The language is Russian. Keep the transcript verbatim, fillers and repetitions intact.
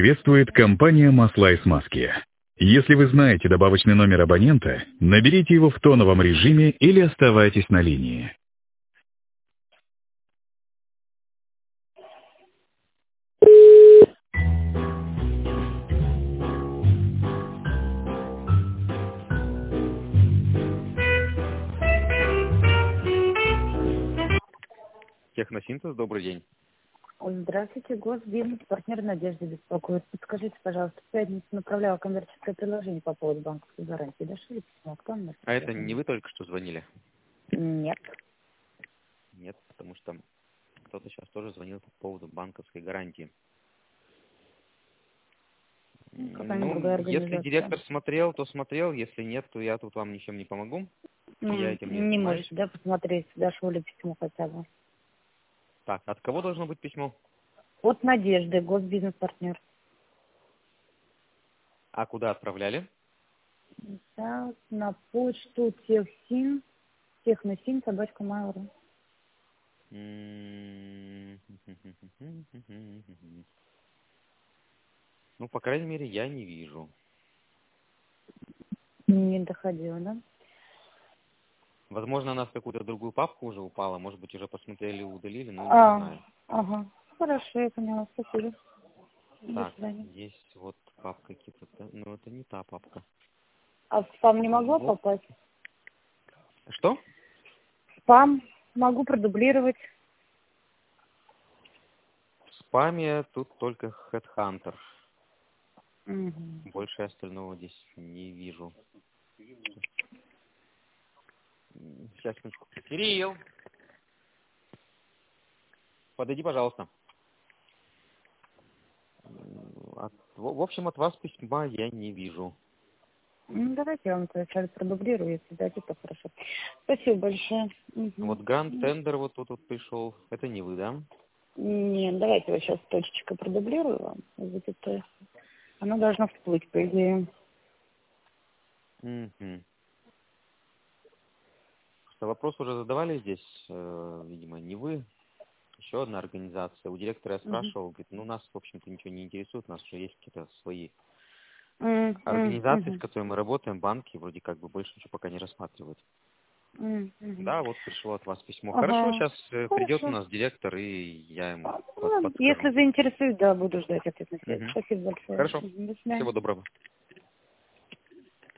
Приветствует компания «Масла и смазки». Если вы знаете добавочный номер абонента, наберите его в тоновом режиме или оставайтесь на линии. Техносинтез, добрый день. Здравствуйте, Госбизнес, партнер Надежды беспокоит. Подскажите, пожалуйста, в пятницу направляла коммерческое предложение по поводу банковской гарантии. Дошли письмо? Кто мне А это не вы только что звонили? Нет. Нет, потому что кто-то сейчас тоже звонил по поводу банковской гарантии. Какая-нибудь Ну, другая если организация. директор смотрел, то смотрел. Если нет, то я тут вам ничем не помогу. Ну, Я этим не не занимаюсь. можете, да, посмотреть, дошло ли письмо хотя бы. Так, от кого должно быть письмо? От Надежды, Госбизнес-партнер. А куда отправляли? Так, на почту Техсин, Техносин, собачка Майора. Ну, по крайней мере, я не вижу. Не доходило, да? Возможно, она в какую-то другую папку уже упала. Может быть, уже посмотрели и удалили, но не А, знаю. ага. Хорошо, я поняла, спасибо. До Так, свидания. есть вот папка какие-то, но это не та папка. А в спам не могла Вот. попасть? Что? Спам могу продублировать. В спаме тут только Headhunter. Угу. Больше остального здесь не вижу. Сейчас, минутку. Кирилл, подойди, пожалуйста. От- в в общем, от вас письма я не вижу. Ну, давайте я вам это продублирую, если дадите, то хорошо. Спасибо большое. Угу. Вот Grand Tender вот тут вот пришел. Это не вы, да? Нет, давайте вот сейчас точечкой продублирую вам. Запятое. Оно должно всплыть, по идее. Угу. Что вопрос уже задавали здесь, э, видимо, не вы. Еще одна организация. У директора я спрашивал, говорит, ну нас, в общем-то, ничего не интересует, у нас уже есть какие-то свои Угу. организации, Угу. с которыми мы работаем, банки, вроде как бы больше ничего пока не рассматривают. Угу. Да, вот пришло от вас письмо. Хорошо, Ага. сейчас придет у Хорошо. нас директор, и я ему под- Ну, если подскажу. заинтересует, да, буду ждать ответ на связь. Мгм. Спасибо большое. Хорошо. Мгм. До свидания. Всего доброго.